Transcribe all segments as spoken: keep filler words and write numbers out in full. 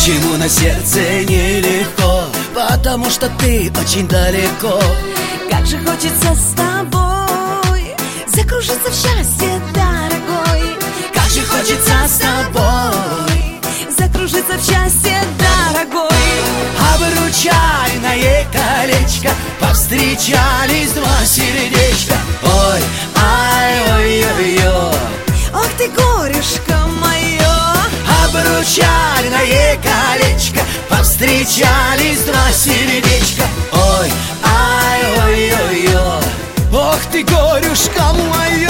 Почему на сердце нелегко? Потому что ты очень далеко. Как же хочется с тобой закружиться в счастье, дорогой. Как же хочется с тобой закружиться в счастье, дорогой. Обручальное колечко, повстречались два сердечка. Ой, ай, ой, ой, ой. Ох ты, горюшка мое. Обручальное колечко, повстречались два сердечка. Ой, ай, ой, ой, ой. Ох ты, горюшка мое.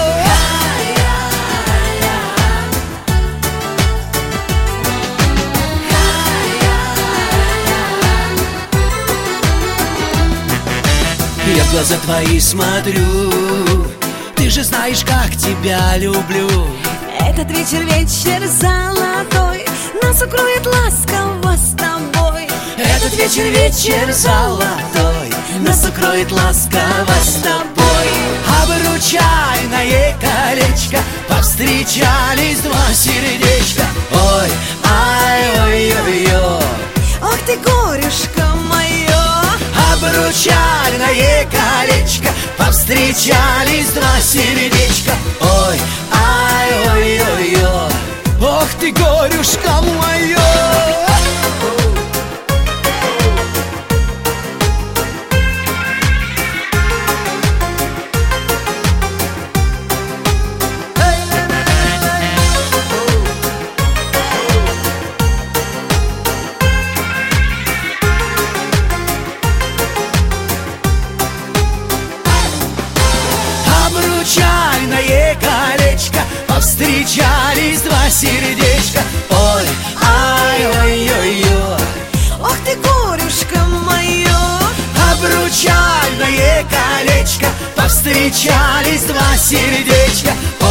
Я в глаза твои смотрю, ты же знаешь, как тебя люблю. Этот вечер, вечер золотой, нас укроет ласково с тобой. Этот вечер, вечер золотой, нас укроет ласково с тобой. Обручальное колечко, повстречались два сердечка. Ой, ай, ой, ой, ой. Ох ты, горюшка мое. Обручальное колечко, повстречались два сердечка. Ой, ай, ой, ой, ой. Ох ты, горюшка мое. Обручальное колечко, повстречались два сердечка. Ой, ай, ой, ой, ой. Ох ты, горюшка мое. Обручальное колечко, повстречались два сердечка.